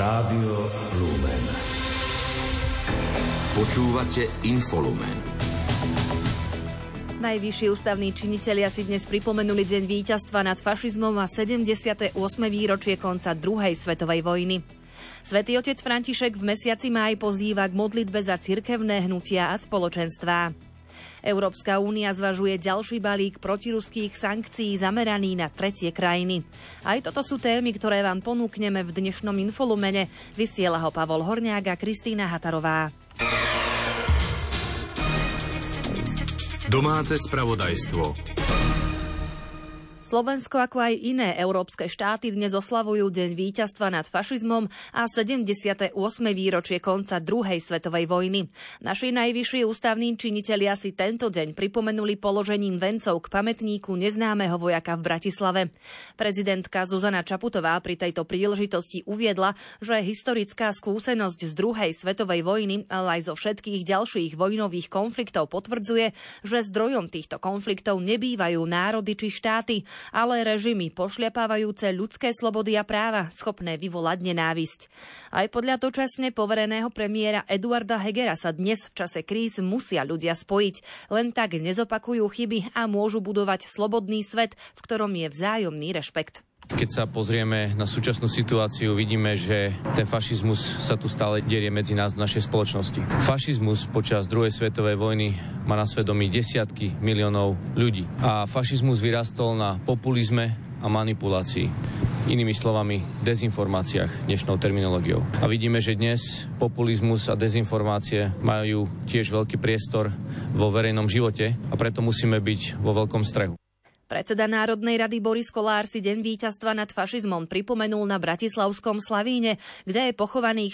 Rádio Lumen. Počúvate Infolumen. Najvyšší ústavní činitelia si dnes pripomenuli deň víťazstva nad fašizmom a 78. výročie konca druhej svetovej vojny. Svätý otec František v mesiaci máj pozýva k modlitbe za cirkevné hnutia a spoločenstvá. Európska únia zvažuje ďalší balík protiruských sankcií zameraný na tretie krajiny. Aj toto sú témy, ktoré vám ponúkneme v dnešnom Infolumene. Vysiela ho Pavol Horňák a Kristína Hatarová. Domáce spravodajstvo. Slovensko, ako aj iné európske štáty, dnes oslavujú deň víťazstva nad fašizmom a 78. výročie konca druhej svetovej vojny. Naši najvyšší ústavní činitelia si tento deň pripomenuli položením vencov k pamätníku neznámeho vojaka v Bratislave. Prezidentka Zuzana Čaputová pri tejto príležitosti uviedla, že historická skúsenosť z druhej svetovej vojny, ale aj zo všetkých ďalších vojnových konfliktov potvrdzuje, že zdrojom týchto konfliktov nebývajú národy či štáty, ale režimy pošliapávajúce ľudské slobody a práva, schopné vyvolať nenávisť. Aj podľa dočasne povereného premiéra Eduarda Hegera sa dnes v čase kríz musia ľudia spojiť. Len tak nezopakujú chyby a môžu budovať slobodný svet, v ktorom je vzájomný rešpekt. Keď sa pozrieme na súčasnú situáciu, vidíme, že ten fašizmus sa tu stále derie medzi nás v našej spoločnosti. Fašizmus počas druhej svetovej vojny má na svedomí desiatky miliónov ľudí. A fašizmus vyrastol na populizme a manipulácii. Inými slovami, dezinformáciách dnešnou terminológiou. A vidíme, že dnes populizmus a dezinformácie majú tiež veľký priestor vo verejnom živote a preto musíme byť vo veľkom strehu. Predseda Národnej rady Boris Kollár si deň víťazstva nad fašizmom pripomenul na bratislavskom Slavíne, kde je pochovaných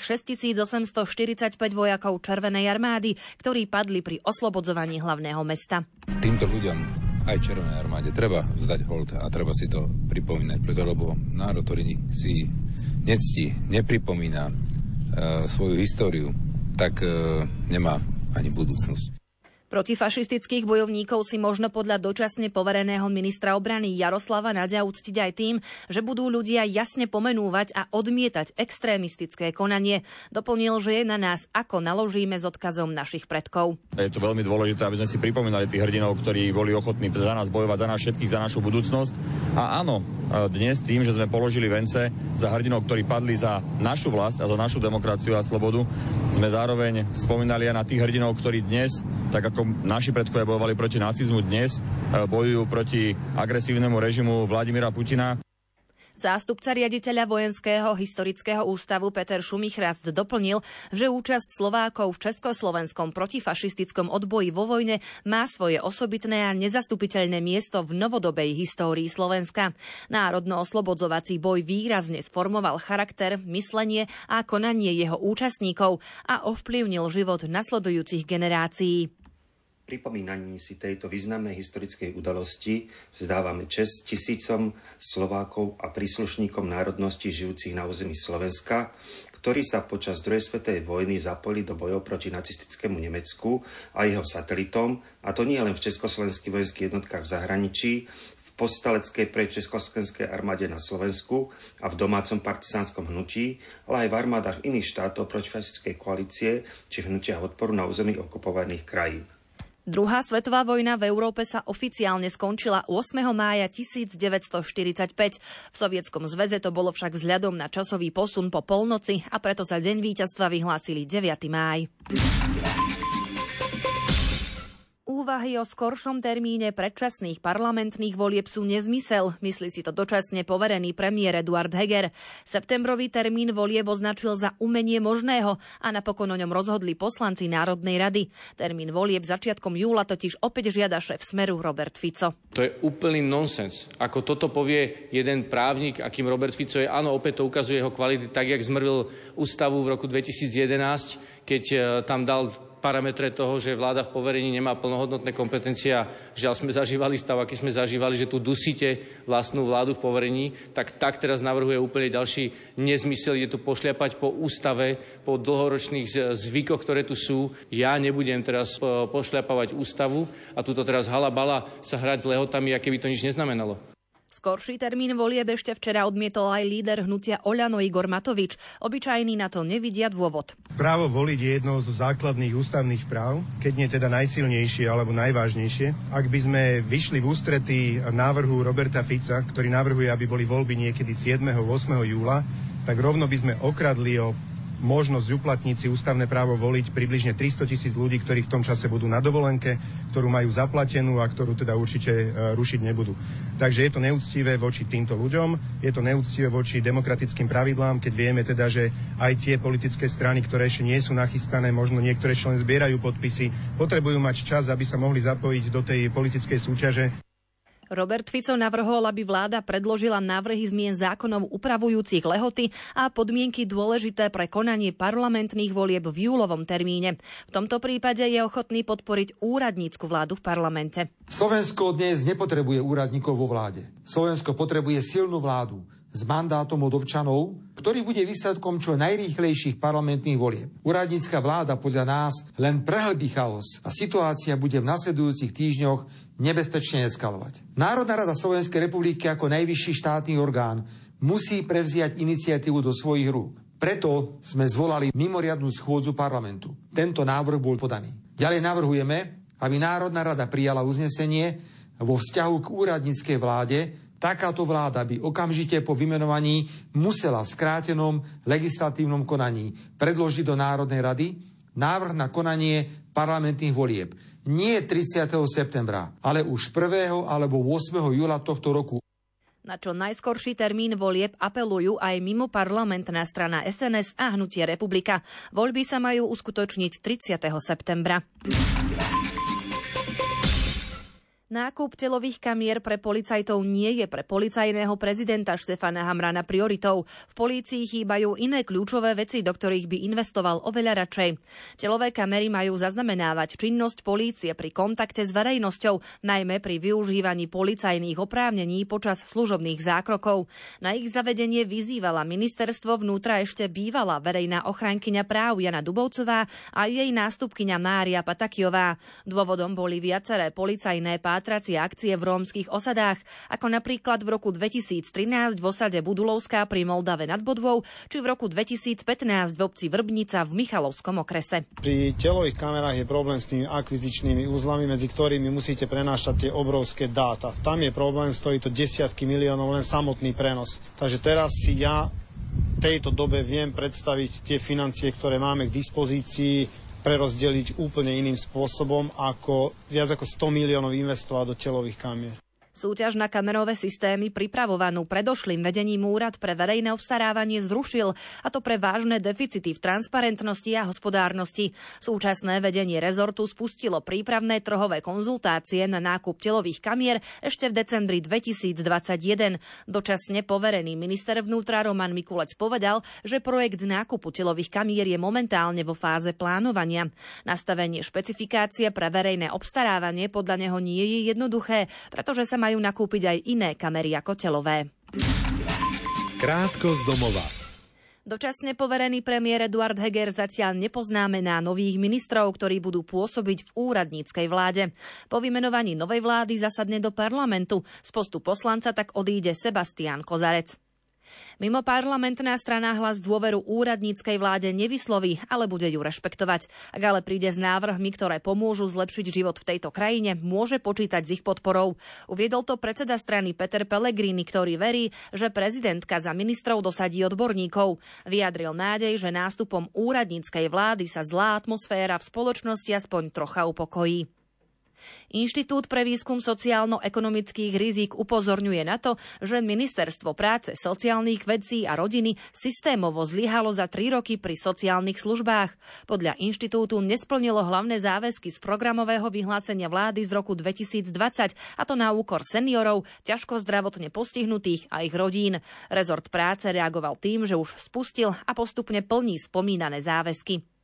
6845 vojakov Červenej armády, ktorí padli pri oslobodzovaní hlavného mesta. Týmto ľuďom, aj Červenej armáde, treba vzdať hold a treba si to pripomínať, preto lebo národ, ktorý si nectí, nepripomína svoju históriu, tak nemá ani budúcnosť. Protifašistických bojovníkov si možno podľa dočasne povereného ministra obrany Jaroslava Naďa uctiť aj tým, že budú ľudia jasne pomenúvať a odmietať extrémistické konanie. Doplnil, že je na nás, ako naložíme s odkazom našich predkov. Je to veľmi dôležité, aby sme si pripomínali tých hrdinov, ktorí boli ochotní za nás bojovať, za nás všetkých, za našu budúcnosť. A áno, dnes tým, že sme položili vence za hrdinov, ktorí padli za našu vlast a za našu demokraciu a slobodu, sme zároveň spomínali aj na tých hrdinov, ktorí dnes, tak ako naši predkovia bojovali proti nacizmu, dnes bojujú proti agresívnemu režimu Vladimíra Putina. Zástupca riaditeľa Vojenského historického ústavu Peter Šumichrast doplnil, že účasť Slovákov v československom protifašistickom odboji vo vojne má svoje osobitné a nezastupiteľné miesto v novodobej histórii Slovenska. Národno-oslobodzovací boj výrazne sformoval charakter, myslenie a konanie jeho účastníkov a ovplyvnil život nasledujúcich generácií. Pripomínaní si tejto významnej historickej udalosti vzdávame česť tisícom Slovákov a príslušníkom národností žijúcich na území Slovenska, ktorí sa počas druhej svetovej vojny zapojili do bojov proti nacistickému Nemecku a jeho satelitom, a to nie len v československých vojenských jednotkách v zahraničí, v povstaleckej československej armáde na Slovensku a v domácom partizánskom hnutí, ale aj v armádach iných štátov protifašistickej koalície či v hnutiach odporu na území okupovaných krajín. Druhá svetová vojna v Európe sa oficiálne skončila 8. mája 1945. V Sovietskom zväze to bolo však vzhľadom na časový posun po polnoci a preto sa deň víťazstva vyhlásili 9. máj. Úvahy o skoršom termíne predčasných parlamentných volieb sú nezmysel, myslí si to dočasne poverený premiér Eduard Heger. Septembrový termín volieb označil za umenie možného a napokon o ňom rozhodli poslanci Národnej rady. Termín volieb začiatkom júla totiž opäť žiada šéf Smeru Robert Fico. To je úplný nonsens. Ako toto povie jeden právnik, akým Robert Fico je, áno, opäť to ukazuje jeho kvality, tak jak zmrvil ústavu v roku 2011, keď tam dal parametre toho, že vláda v poverení nemá plnohodnotné kompetencie. Žiaľ, sme zažívali stav, aký sme zažívali, že tu dusíte vlastnú vládu v poverení, tak teraz navrhuje úplne ďalší nezmysel. Je tu pošliapať po ústave, po dlhoročných zvykoch, ktoré tu sú. Ja nebudem teraz pošliapávať ústavu a tuto teraz halabala sa hrať s lehotami, aké by to nič neznamenalo. Skorší termín volieb ešte včera odmietol aj líder hnutia Oľano Igor Matovič. Obyčajní na to nevidia dôvod. Právo voliť je jednou zo základných ústavných práv, keď nie teda najsilnejšie alebo najvážnejšie. Ak by sme vyšli v ústretí návrhu Roberta Fica, ktorý navrhuje, aby boli voľby niekedy 7. 8. júla, tak rovno by sme okradli o možnosť uplatniť si ústavné právo voliť približne 300 000 ľudí, ktorí v tom čase budú na dovolenke, ktorú majú zaplatenú a ktorú teda určite rušiť nebudú. Takže je to neúctivé voči týmto ľuďom, je to neúctivé voči demokratickým pravidlám, keď vieme teda, že aj tie politické strany, ktoré ešte nie sú nachystané, možno niektoré ešte len zbierajú podpisy, potrebujú mať čas, aby sa mohli zapojiť do tej politickej súťaže. Robert Fico navrhol, aby vláda predložila návrhy zmien zákonov upravujúcich lehoty a podmienky dôležité pre konanie parlamentných volieb v júlovom termíne. V tomto prípade je ochotný podporiť úradnícku vládu v parlamente. Slovensko dnes nepotrebuje úradníkov vo vláde. Slovensko potrebuje silnú vládu s mandátom od občanov, ktorý bude výsledkom čo najrýchlejších parlamentných volieb. Úradnícka vláda podľa nás len prehlbí chaos a situácia bude v nasledujúcich týždňoch nebezpečne eskalovať. Národná rada Slovenskej republiky ako najvyšší štátny orgán musí prevziať iniciatívu do svojich rúk. Preto sme zvolali mimoriadnu schôdzu parlamentu. Tento návrh bol podaný. Ďalej navrhujeme, aby Národná rada prijala uznesenie vo vzťahu k úradníckej vláde. Takáto vláda by okamžite po vymenovaní musela v skrátenom legislatívnom konaní predložiť do Národnej rady návrh na konanie parlamentných volieb. Nie 30. septembra, ale už 1. alebo 8. júla tohto roku. Na čo najskorší termín volieb apelujú aj mimo parlamentná strana SNS a Hnutie Republika. Voľby sa majú uskutočniť 30. septembra. Nákup telových kamier pre policajtov nie je pre policajného prezidenta Štefana Hamrana prioritou. V polícii chýbajú iné kľúčové veci, do ktorých by investoval oveľa radšej. Telové kamery majú zaznamenávať činnosť polície pri kontakte s verejnosťou, najmä pri využívaní policajných oprávnení počas služobných zákrokov. Na ich zavedenie vyzývala ministerstvo vnútra ešte bývalá verejná ochrankyňa práv Jana Dubovcová a jej nástupkyňa Mária Patakiová. Dôvodom boli viaceré policajné pátracie akcie v rómskych osadách, ako napríklad v roku 2013 v osade Budulovská pri Moldave nad Bodvou, či v roku 2015 v obci Vrbnica v Michalovskom okrese. Pri telových kamerách je problém s tými akvizičnými uzlami, medzi ktorými musíte prenášať tie obrovské dáta. Tam je problém, stojí to desiatky miliónov len samotný prenos. Takže teraz si ja v tejto dobe viem predstaviť tie financie, ktoré máme k dispozícii, prerozdeliť úplne iným spôsobom, ako viac ako 100 miliónov investovať do telových kamier. Súťaž na kamerové systémy pripravovanú predošlým vedením Úrad pre verejné obstarávanie zrušil, a to pre vážne deficity v transparentnosti a hospodárnosti. Súčasné vedenie rezortu spustilo prípravné trhové konzultácie na nákup telových kamier ešte v decembri 2021. Dočasne poverený minister vnútra Roman Mikulec povedal, že projekt nákupu telových kamier je momentálne vo fáze plánovania. Nastavenie špecifikácie pre verejné obstarávanie podľa neho nie je jednoduché, pretože sa majú nakúpiť aj iné kamery ako telové. Krátko z domova. Dočasne poverený premiér Eduard Heger zatiaľ nepoznámená nových ministrov, ktorí budú pôsobiť v úradníckej vláde. Po vymenovaní novej vlády zasadne do parlamentu. Z postu poslanca tak odíde Sebastián Kozarec. Mimo parlamentná strana Hlas dôveru úradníckej vláde nevysloví, ale bude ju rešpektovať. Ak ale príde s návrhmi, ktoré pomôžu zlepšiť život v tejto krajine, môže počítať s ich podporou. Uviedol to predseda strany Peter Pellegrini, ktorý verí, že prezidentka za ministrov dosadí odborníkov. Vyjadril nádej, že nástupom úradníckej vlády sa zlá atmosféra v spoločnosti aspoň trocha upokojí. Inštitút pre výskum sociálno-ekonomických rizík upozorňuje na to, že Ministerstvo práce, sociálnych vecí a rodiny systémovo zlyhalo za 3 roky pri sociálnych službách. Podľa inštitútu nesplnilo hlavné záväzky z programového vyhlásenia vlády z roku 2020, a to na úkor seniorov, ťažko zdravotne postihnutých a ich rodín. Rezort práce reagoval tým, že už spustil a postupne plní spomínané záväzky.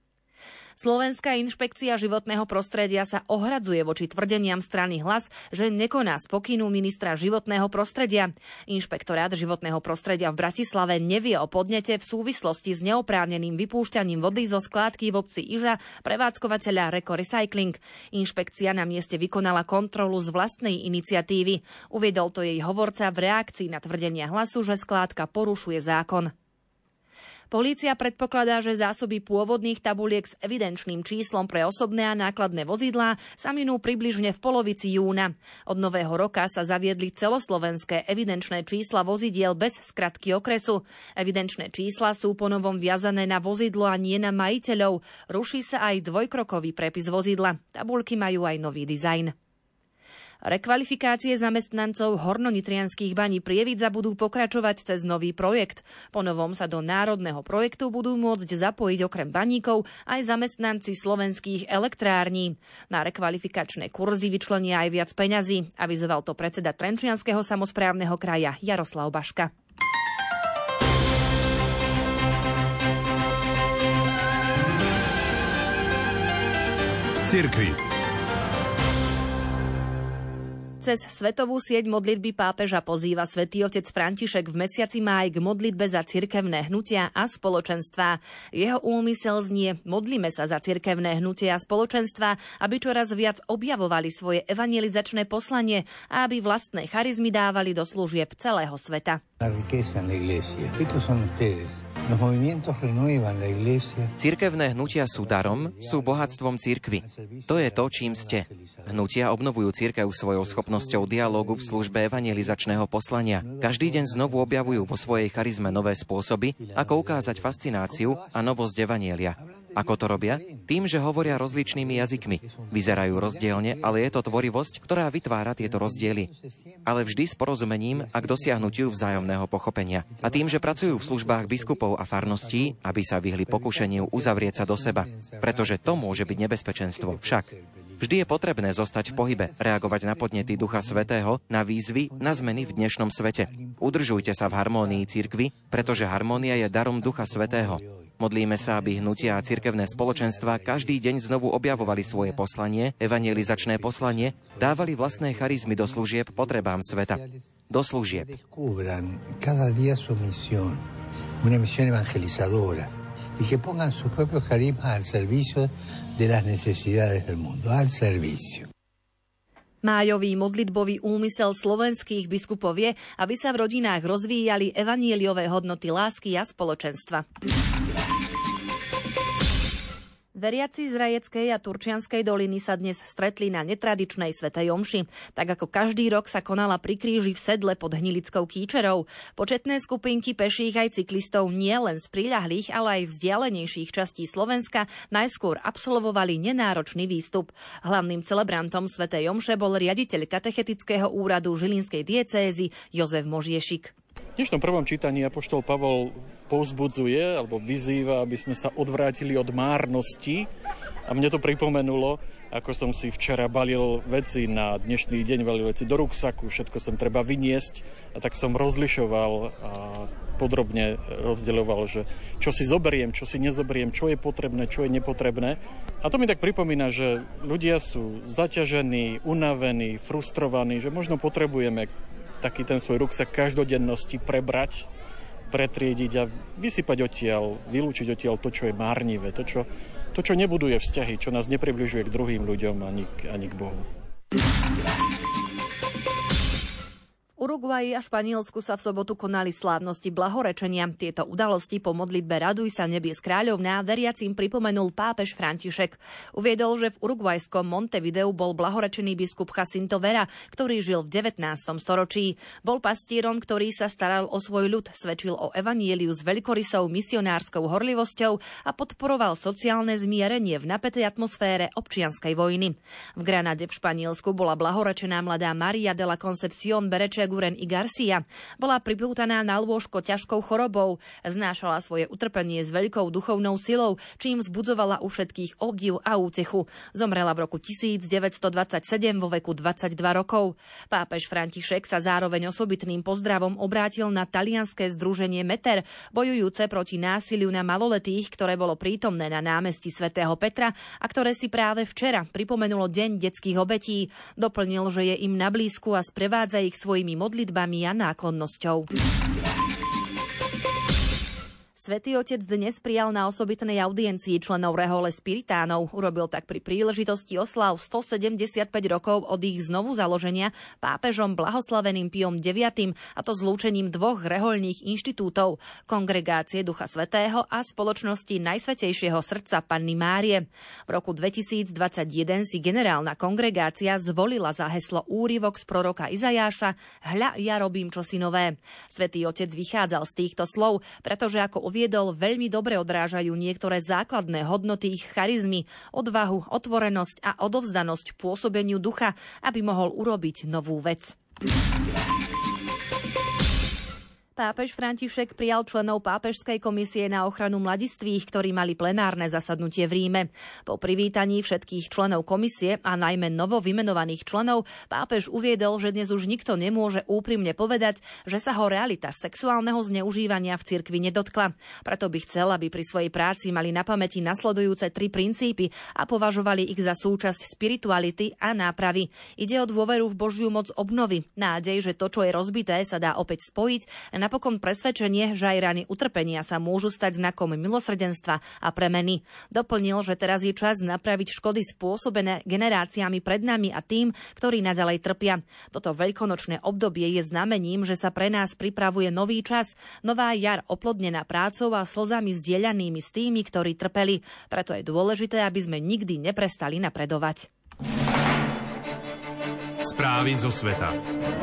Slovenská inšpekcia životného prostredia sa ohradzuje voči tvrdeniam strany Hlas, že nekoná z pokynu ministra životného prostredia. Inšpektorát životného prostredia v Bratislave nevie o podnete v súvislosti s neoprávneným vypúšťaním vody zo skládky v obci Iža prevádzkovateľa Reko Recycling. Inšpekcia na mieste vykonala kontrolu z vlastnej iniciatívy. Uviedol to jej hovorca v reakcii na tvrdenia Hlasu, že skládka porušuje zákon. Polícia predpokladá, že zásoby pôvodných tabuliek s evidenčným číslom pre osobné a nákladné vozidlá sa minú približne v polovici júna. Od nového roka sa zaviedli celoslovenské evidenčné čísla vozidiel bez skratky okresu. Evidenčné čísla sú ponovom viazané na vozidlo a nie na majiteľov. Ruší sa aj dvojkrokový prepis vozidla. Tabuľky majú aj nový dizajn. Rekvalifikácie zamestnancov hornonitrianskych baní Prievidza budú pokračovať cez nový projekt. Po novom sa do národného projektu budú môcť zapojiť okrem baníkov aj zamestnanci slovenských elektrární. Na rekvalifikačné kurzy vyčlenia aj viac peňazí, avizoval to predseda Trenčianskeho samosprávneho kraja Jaroslav Baška. Z cirkvi. Cez svetovú sieť modlitby pápeža pozýva svätý otec František v mesiaci máj k modlitbe za cirkevné hnutia a spoločenstvá. Jeho úmysel znie: modlíme sa za cirkevné hnutia a spoločenstvá, aby čoraz viac objavovali svoje evangelizačné poslanie a aby vlastné charizmy dávali do služieb celého sveta. Cirkevné hnutia sú darom, sú bohatstvom cirkvi. To je to, čím ste. Hnutia obnovujú cirkev svojou schopnosťou dialógu v službe evangelizačného poslania. Každý deň znovu objavujú vo svojej charizme nové spôsoby, ako ukázať fascináciu a novosť evanjelia. Ako to robia? Tým, že hovoria rozličnými jazykmi. Vyzerajú rozdielne, ale je to tvorivosť, ktorá vytvára tieto rozdiely. Ale vždy s porozumením a k dosiahnutiu vzájomného pochopenia. A tým, že pracujú v službách biskupov a farností, aby sa vyhli pokušeniu uzavrieť sa do seba. Pretože to môže byť nebezpečenstvo. Však vždy je potrebné zostať v pohybe, reagovať na podnety Ducha Svätého, na výzvy, na zmeny v dnešnom svete. Udržujte sa v harmónii cirkvi, pretože harmónia je darom Ducha Svätého. Modlíme sa, aby hnutia a cirkevné spoločenstvá každý deň znovu objavovali svoje poslanie, evangelizačné poslanie, dávali vlastné charizmy do služieb potrebám sveta. Do služieb. Una misión evangelizadora y que pongan sus propios carismas al servicio de las necesidades del mundo, al servicio. Májový modlitbový úmysel slovenských biskupov je, aby sa v rodinách rozvíjali evanjeliové hodnoty lásky a spoločenstva. Veriaci z Rajeckej a Turčianskej doliny sa dnes stretli na netradičnej svätej omši. Tak ako každý rok sa konala pri kríži v Sedle pod Hnilickou Kýčerou. Početné skupinky peších aj cyklistov nie len z priľahlých, ale aj vzdialenejších častí Slovenska najskôr absolvovali nenáročný výstup. Hlavným celebrantom svätej omše bol riaditeľ katechetického úradu Žilinskej diecézy Jozef Možiešik. V dnešnom prvom čítaní apoštol Pavol povzbudzuje alebo vyzýva, aby sme sa odvrátili od márnosti. A mne to pripomenulo, ako som si včera balil veci na dnešný deň, balil veci do ruksaku, všetko som treba vyniesť. A tak som rozlišoval a podrobne rozdeľoval, že čo si zoberiem, čo si nezoberiem, čo je potrebné, čo je nepotrebné. A to mi tak pripomína, že ľudia sú zaťažení, unavení, frustrovaní, že možno potrebujeme taký ten svoj ruksak každodennosti prebrať, pretriediť a vysypať odtiaľ, vylúčiť odtiaľ to, čo je márnivé, to, čo nebuduje vzťahy, čo nás nepribližuje k druhým ľuďom ani k Bohu. V Uruguayi a Španielsku sa v sobotu konali slávnosti blahorečenia. Tieto udalosti po modlitbe Raduj sa nebies kráľovná veriacim pripomenul pápež František. Uviedol, že v urugvajskom Montevideu bol blahorečený biskup Jacinto Vera, ktorý žil v 19. storočí. Bol pastírom, ktorý sa staral o svoj ľud, svedčil o evanjeliu s veľkorysou misionárskou horlivosťou a podporoval sociálne zmierenie v napätej atmosfére občianskej vojny. V Granade v Španielsku bola blahorečená mladá Maria de la Concepción Berečegu Eguren y Garcia. Bola pripútaná na lôžko ťažkou chorobou. Znášala svoje utrpenie s veľkou duchovnou silou, čím vzbudzovala u všetkých obdiv a útechu. Zomrela v roku 1927 vo veku 22 rokov. Pápež František sa zároveň osobitným pozdravom obrátil na talianske združenie Meter, bojujúce proti násiliu na maloletých, ktoré bolo prítomné na námestí svätého Petra a ktoré si práve včera pripomenulo Deň detských obetí. Doplnil, že je im na blízku a sprevádza ich svojimi modlitbami a náklonnosťou. Svätý Otec dnes prijal na osobitnej audiencii členov Rehole Spiritánov. Urobil tak pri príležitosti oslav 175 rokov od ich znovu založenia pápežom blahoslaveným Piom IX, a to zlúčením dvoch rehoľných inštitútov, Kongregácie Ducha Svätého a Spoločnosti Najsvätejšieho srdca Panny Márie. V roku 2021 si generálna kongregácia zvolila za heslo úryvok z proroka Izajáša Hľa, ja robím čosi nové. Svätý Otec vychádzal z týchto slov, pretože ako uviedol, veľmi dobre odrážajú niektoré základné hodnoty ich charizmy, odvahu, otvorenosť a odovzdanosť pôsobeniu ducha, aby mohol urobiť novú vec. Pápež František prijal členov Pápežskej komisie na ochranu mladistvých, ktorí mali plenárne zasadnutie v Ríme. Po privítaní všetkých členov komisie a najmä novo vymenovaných členov pápež uviedol, že dnes už nikto nemôže úprimne povedať, že sa ho realita sexuálneho zneužívania v cirkvi nedotkla. Preto by chcel, aby pri svojej práci mali na pamäti nasledujúce 3 princípy a považovali ich za súčasť spirituality a nápravy. Ide o dôveru v Božiu moc obnovy, nádej, že to, čo je rozbité, sa dá opäť spojiť, napokon presvedčenie, že aj rany utrpenia sa môžu stať znakom milosrdenstva a premeny. Doplnil, že teraz je čas napraviť škody spôsobené generáciami pred nami a tým, ktorí naďalej trpia. Toto veľkonočné obdobie je znamením, že sa pre nás pripravuje nový čas, nová jar oplodnená prácou a slzami zdieľanými s tými, ktorí trpeli. Preto je dôležité, aby sme nikdy neprestali napredovať. Správy zo sveta.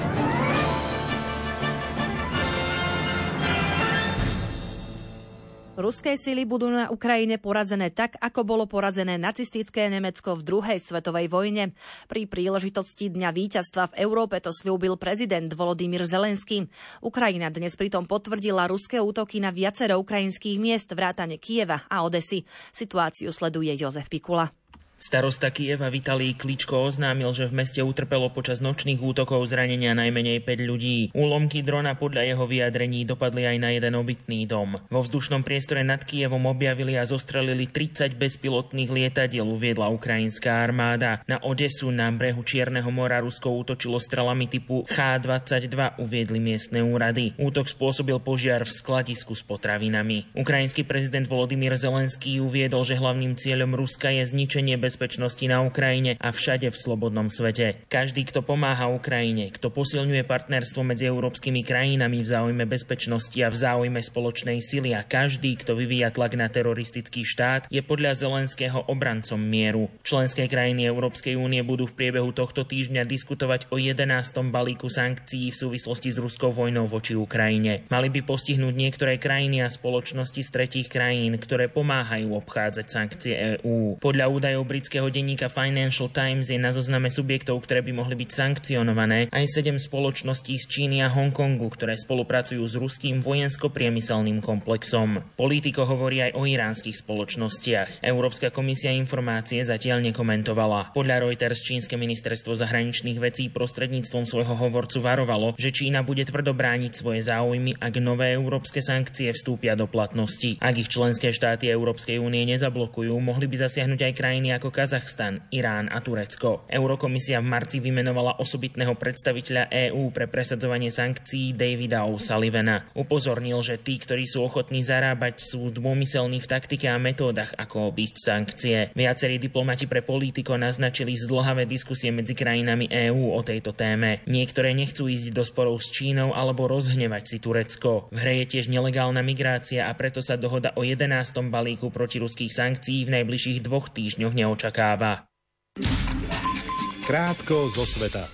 Ruské sily budú na Ukrajine porazené tak, ako bolo porazené nacistické Nemecko v druhej svetovej vojne. Pri príležitosti Dňa víťazstva v Európe to sľúbil prezident Volodymyr Zelenský. Ukrajina dnes pritom potvrdila ruské útoky na viacero ukrajinských miest vrátane Kyjeva a Odesy. Situáciu sleduje Jozef Pikula. Starosta Kyjeva Vitalij Kličko oznámil, že v meste utrpelo počas nočných útokov zranenia najmenej 5 ľudí. Úlomky drona podľa jeho vyjadrení dopadli aj na jeden obytný dom. Vo vzdušnom priestore nad Kyjevom objavili a zostrelili 30 bezpilotných lietadiel, uviedla ukrajinská armáda. Na Odesu na brehu Čierneho mora Rusko útočilo strelami typu H-22, uviedli miestne úrady. Útok spôsobil požiar v skladisku s potravinami. Ukrajinský prezident Volodymyr Zelenský uviedol, že hlavným cieľom Ruska je zničenie bezpečnosti na Ukrajine a všade v slobodnom svete. Každý, kto pomáha Ukrajine, kto posilňuje partnerstvo medzi európskymi krajinami v záujme bezpečnosti a v záujme spoločnej sily a každý, kto vyvíja tlak na teroristický štát, je podľa Zelenského obrancom mieru. Členské krajiny Európskej únie budú v priebehu tohto týždňa diskutovať o 11. balíku sankcií v súvislosti s ruskou vojnou voči Ukrajine. Mali by postihnúť niektoré krajiny a spoločnosti z tretích krajín, ktoré pomáhajú obchádzať sankcie EÚ. Podľa údajov britského denníka Financial Times je na zozname subjektov, ktoré by mohli byť sankcionované, aj 7 spoločností z Číny a Hongkongu, ktoré spolupracujú s ruským vojensko-priemyselným komplexom. Politico hovorí aj o iránskych spoločnostiach. Európska komisia informácie zatiaľ nekomentovala. Podľa Reuters čínske ministerstvo zahraničných vecí prostredníctvom svojho hovorcu varovalo, že Čína bude tvrdo brániť svoje záujmy, ak nové európske sankcie vstúpia do platnosti. Ak ich členské štáty Európskej únie nezablokujú, mohli by zasiahnuť aj krajiny ako Kazachstan, Irán a Turecko. Eurokomisia v marci vymenovala osobitného predstaviteľa EÚ pre presadzovanie sankcií Davida O'Sullivana. Upozornil, že tí, ktorí sú ochotní zarábať, sú dômyselní v taktike a metódach, ako obísť sankcie. Viacerí diplomati pre Politico naznačili zdĺhavé diskusie medzi krajinami EÚ o tejto téme. Niektoré nechcú ísť do sporov s Čínou alebo rozhnevať si Turecko. V hre je tiež nelegálna migrácia a preto sa dohoda o 11. balíku protiruských sankcií v najbližších 2 týždňoch neočakáva. Krátko zo sveta.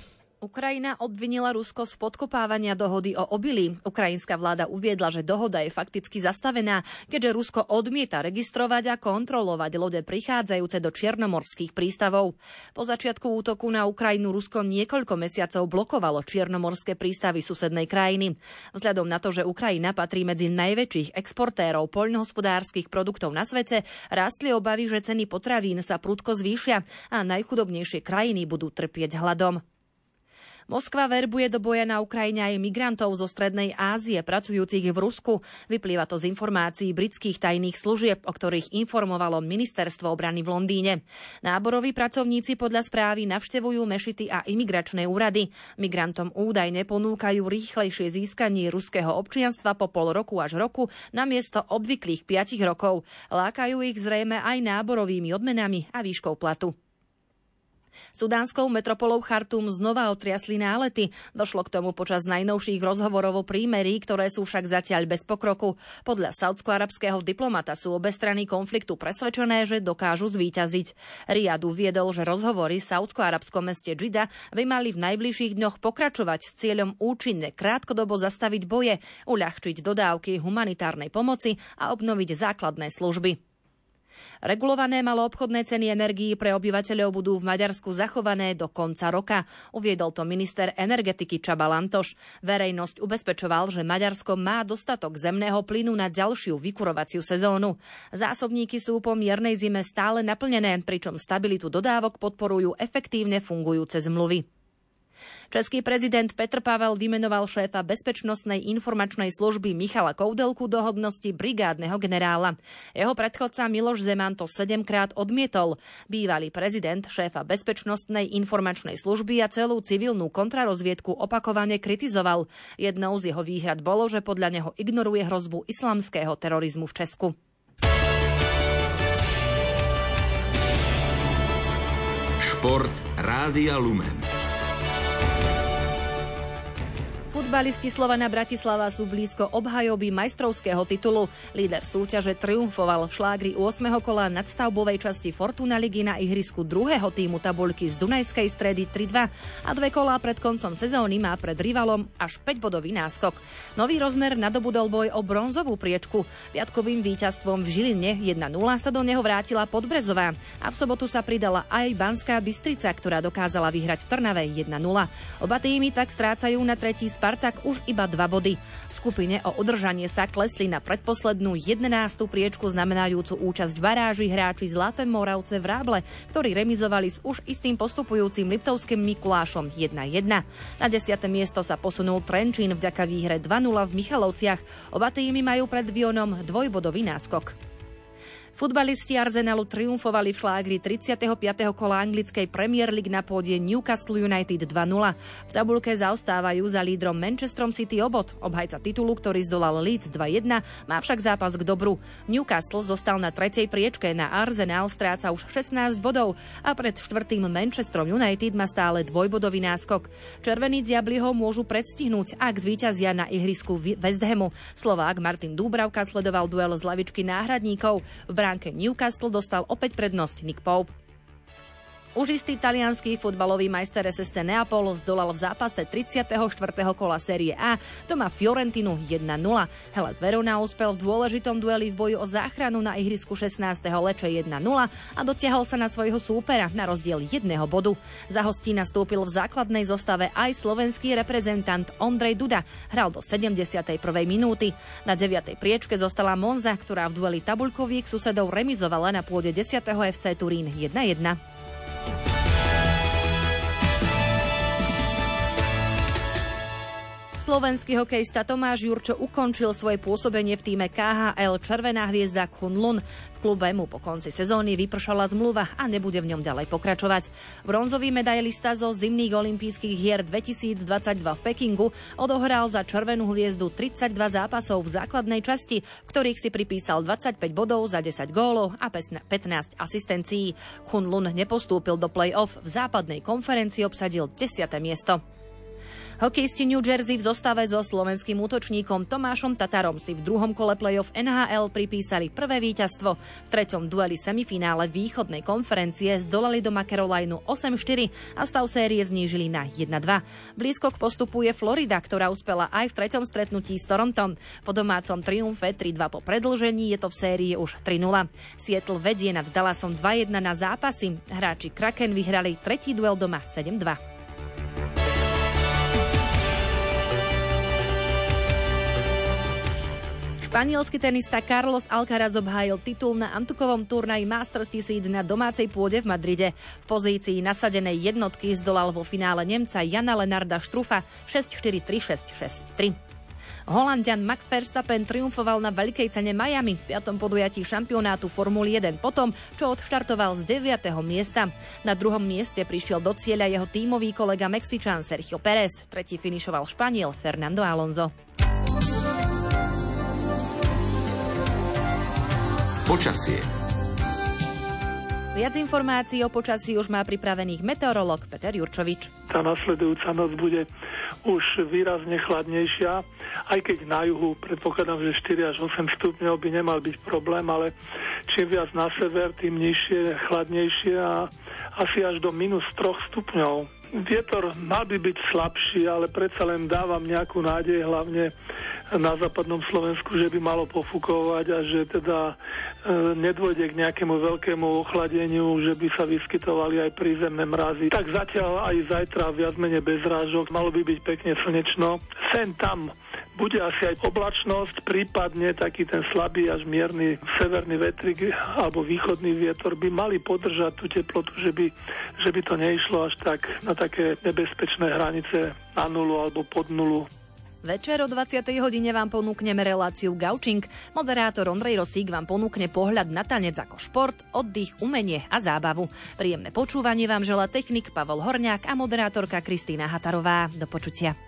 Ukrajina obvinila Rusko z podkopávania dohody o obilí. Ukrajinská vláda uviedla, že dohoda je fakticky zastavená, keďže Rusko odmieta registrovať a kontrolovať lode prichádzajúce do čiernomorských prístavov. Po začiatku útoku na Ukrajinu Rusko niekoľko mesiacov blokovalo čiernomorské prístavy susednej krajiny. Vzhľadom na to, že Ukrajina patrí medzi najväčších exportérov poľnohospodárskych produktov na svete, rástli obavy, že ceny potravín sa prudko zvýšia a najchudobnejšie krajiny budú trpieť hladom. Moskva verbuje do boja na Ukrajine aj migrantov zo Strednej Ázie, pracujúcich v Rusku. Vyplýva to z informácií britských tajných služieb, o ktorých informovalo Ministerstvo obrany v Londýne. Náboroví pracovníci podľa správy navštevujú mešity a imigračné úrady. Migrantom údajne ponúkajú rýchlejšie získanie ruského občianstva po pol roku až roku namiesto obvyklých 5 rokov. Lákajú ich zrejme aj náborovými odmenami a výškou platu. Sudánskou metropolou Chartúm znova otriasli nálety. Došlo k tomu počas najnovších rozhovorov o prímerí, ktoré sú však zatiaľ bez pokroku. Podľa saúdsko-arabského diplomata sú obe strany konfliktu presvedčené, že dokážu zvíťaziť. Riad uviedol, že rozhovory v saúdsko-arabskom meste Džida by mali v najbližších dňoch pokračovať s cieľom účinne krátkodobo zastaviť boje, uľahčiť dodávky humanitárnej pomoci a obnoviť základné služby. Regulované maloobchodné ceny energií pre obyvateľov budú v Maďarsku zachované do konca roka, uviedol to minister energetiky Csaba Lantos. Verejnosť ubezpečoval, že Maďarsko má dostatok zemného plynu na ďalšiu vykurovaciu sezónu. Zásobníky sú po miernej zime stále naplnené, pričom stabilitu dodávok podporujú efektívne fungujúce zmluvy. Český prezident Petr Pavel vymenoval šéfa Bezpečnostnej informačnej služby Michala Koudelku do hodnosti brigádneho generála. Jeho predchodca Miloš Zeman to 7-krát odmietol. Bývalý prezident šéfa Bezpečnostnej informačnej služby a celú civilnú kontrarozviedku opakovane kritizoval. Jednou z jeho výhrad bolo, že podľa neho ignoruje hrozbu islamského terorizmu v Česku. Šport Rádia Lumen. Futbalisti Slovana Bratislava sú blízko obhajoby majstrovského titulu. Líder súťaže triumfoval v šlágri 8. kola nadstavbovej časti Fortuna ligy na ihrisku druhého tímu tabuľky z Dunajskej Stredy 3-2 a 2 kolá pred koncom sezóny má pred rivalom až 5-bodový náskok. Nový rozmer nadobudol boj o bronzovú priečku. Piatkovým víťazstvom v Žiline 1-0 sa do neho vrátila Podbrezová a v sobotu sa pridala aj Banská Bystrica, ktorá dokázala vyhrať v Trnave 1-0. Oba týmy tak strácajú na tretí Spartak už iba 2 body. V skupine o udržanie sa klesli na predposlednú 11. priečku znamenajúcu účasť v baráži hráči Zlaté Moravce v Ráble, ktorí remizovali s už istým postupujúcim Liptovským Mikulášom 1-1. Na 10. miesto sa posunul Trenčín vďaka výhre 2-0 v Michalovciach. Oba týmy majú pred Vionom dvojbodový náskok. Futbalisti Arsenalu triumfovali v šlágri 35. kola anglickej Premier League na pôde Newcastle United 2-0. V tabuľke zaostávajú za lídrom Manchesterom City o bod. Obhajca titulu, ktorý zdolal Leeds 2-1, má však zápas k dobru. Newcastle zostal na 3. priečke, na Arsenal stráca už 16 bodov a pred 4. Manchesterom United má stále dvojbodový náskok. Červení diabli ho môžu predstihnúť, ak zvíťazia na ihrisku West Hamu. Slovák Martin Dúbravka sledoval duel z lavičky náhradníkov. V bránke Newcastle dostal opäť prednosť Nick Pope. Už istý taliansky futbalový majster SSC Neapol zdolal v zápase 34. kola série A doma Fiorentinu 1-0. Hellas Verona uspel v dôležitom dueli v boji o záchranu na ihrisku 16. Leče 1-0 a dotiahol sa na svojho súpera na rozdiel 1 bodu. Za hostí nastúpil v základnej zostave aj slovenský reprezentant Ondrej Duda. Hral do 71. minúty. Na 9. priečke zostala Monza, ktorá v dueli tabuľkoviek susedov remizovala na pôde 10. FC Turín 1-1. Slovenský hokejista Tomáš Jurčo ukončil svoje pôsobenie v tíme KHL Červená hviezda Kunlun. V klube mu po konci sezóny vypršala zmluva a nebude v ňom ďalej pokračovať. Bronzový medailista zo zimných olympijských hier 2022 v Pekingu odohral za Červenú hviezdu 32 zápasov v základnej časti, v ktorých si pripísal 25 bodov za 10 gólov a 15 asistencií. Kunlun nepostúpil do play-off, v západnej konferencii obsadil 10. miesto. Hokejisti New Jersey v zostave so slovenským útočníkom Tomášom Tatarom si v druhom kole play-off NHL pripísali prvé víťazstvo. V treťom dueli semifinále východnej konferencie zdolali doma Carolinu 8-4 a stav série znížili na 1-2. Blízko k postupu je Florida, ktorá uspela aj v treťom stretnutí s Torontom. Po domácom triumfe 3-2 po predĺžení je to v sérii už 3-0. Seattle vedie nad Dallasom 2-1 na zápasy. Hráči Kraken vyhrali tretí duel doma 7-2. Španielsky tenista Carlos Alcaraz obhájil titul na antukovom turnaji Masters 1000 na domácej pôde v Madride. V pozícii nasadenej jednotky zdolal vo finále Nemca Jana Lennarda Štrufa 6-4, 3-6, 6-3. Holanďan Max Verstappen triumfoval na veľkej cene Miami v 5. podujatí šampionátu Formuly 1 potom, čo odštartoval z 9. miesta. Na druhom mieste prišiel do cieľa jeho tímový kolega Mexičan Sergio Pérez, tretí finišoval Španiel Fernando Alonso. Počasie. Viac informácií o počasí už má pripravených meteorológ Peter Jurčovič. Tá nasledujúca noc bude už výrazne chladnejšia, aj keď na juhu predpokladám, že 4 až 8 stupňov by nemal byť problém, ale čím viac na sever, tým nižšie, chladnejšie a asi až do minus 3 stupňov. Vietor mal by byť slabší, ale predsa len dávam nejakú nádej, hlavne na západnom Slovensku, že by malo pofúkovať a že teda nedôjde k nejakému veľkému ochladeniu, že by sa vyskytovali aj prízemné mrazy. Tak zatiaľ aj zajtra viac menej bez rážok, malo by byť pekne slnečno. Sem tam bude asi aj oblačnosť, prípadne taký ten slabý až mierny severný vetrik alebo východný vietor by mali podržať tú teplotu, že by to neišlo až tak na také nebezpečné hranice na nulu alebo pod nulu. Večer o 20. hodine vám ponúkneme reláciu Gaučing. Moderátor Ondrej Rosík vám ponúkne pohľad na tanec ako šport, oddych, umenie a zábavu. Príjemné počúvanie vám želá technik Pavol Horňák a moderátorka Kristína Hatarová. Do počutia.